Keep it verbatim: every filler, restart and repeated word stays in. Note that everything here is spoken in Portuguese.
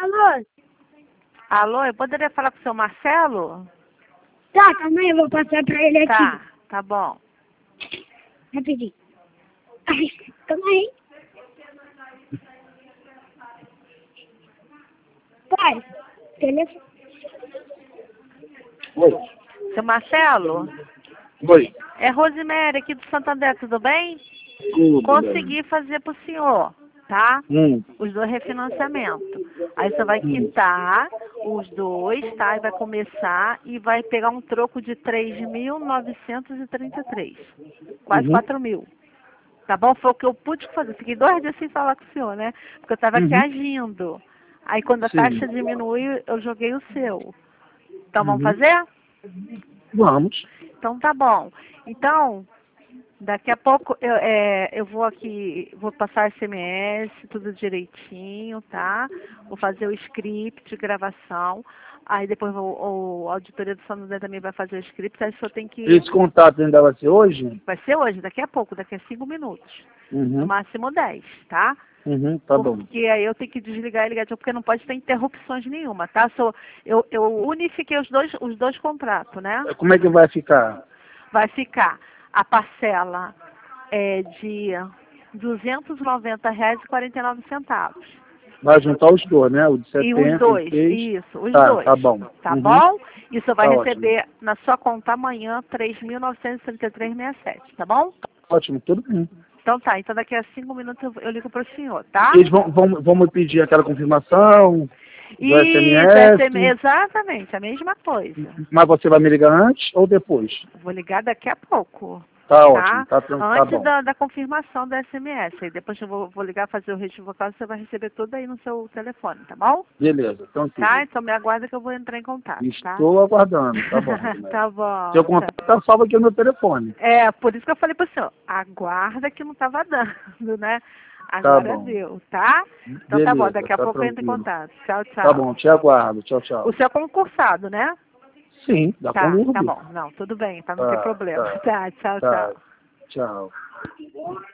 Alô? Alô, eu poderia falar com o seu Marcelo? Tá, calma aí, eu vou passar pra ele aqui. Tá, tá bom. Rapidinho. Ai, calma aí. Pai, telefone. Oi. Seu Marcelo? Oi. É Rosemary aqui do Santander, tudo bem? Tudo Consegui fazer pro senhor, tá? bem. Hum. Os dois refinanciamentos. Aí você vai quitar os dois, tá? E vai começar e vai pegar um troco de três mil novecentos e trinta e três. Quase Uhum. quatro mil. Tá bom? Foi o que eu pude fazer. Fiquei dois dias sem falar com o senhor, né? Porque eu tava aqui Uhum. agindo. Aí quando a Sim. taxa diminuiu, eu joguei o seu. Então vamos Uhum. fazer? Vamos. Então tá bom. Então, daqui a pouco eu, é, eu vou aqui, vou passar S M S, tudo direitinho, tá? Vou fazer o script de gravação. Aí depois vou, o, a auditoria do Santander também vai fazer o script. Aí só tem que... Esse contato ainda vai ser hoje? Vai ser hoje, daqui a pouco, daqui a cinco minutos. No Uhum. máximo dez, tá? Uhum, tá bom. Porque aí eu tenho que desligar e ligar, porque não pode ter interrupções nenhuma, tá? Sou, eu, eu unifiquei os dois, os dois contratos, né? Como é que vai ficar? Vai ficar a parcela é, de duzentos e noventa reais e quarenta e nove centavos. Vai juntar os dois, né? O de E setenta os dois, e seis. isso, os Tá, dois. tá bom. Tá Uhum. bom? E você vai Tá receber na sua conta amanhã três mil novecentos e trinta e três reais e sessenta e sete, tá bom? Ótimo, tudo bem. Então tá, então daqui a cinco minutos eu, eu ligo para o senhor, tá? Eles vão, vão, vão me pedir aquela confirmação do S M Isso, S, S M S, exatamente, a mesma coisa. mas você vai me ligar antes ou depois? Eu vou ligar daqui a pouco, Tá tá? ótimo, tá, tran- tá Antes bom. da, da confirmação do S M S. Aí depois eu vou, vou ligar, fazer o registro vocal, você vai receber tudo aí no seu telefone, tá bom? Beleza, então sim. Tá? Então me aguarda que eu vou entrar em contato, tá? Estou aguardando, tá bom. Rosemary. Tá bom. Seu contato tá salvo aqui no meu telefone. É, por isso que eu falei pro senhor, aguarda que não tava dando, né? Tá Agora bom. deu, tá? Então Beleza, tá bom, daqui a tá pouco eu entro em tranquilo. contato. Tchau, tchau. Tá bom, te aguardo. Tchau, tchau. O senhor é concursado, né? Sim, dá Tá, com tá bom. Não, tudo bem, pra não ter Tá, problema. tá, Tá, tchau, tá. tchau. Tchau.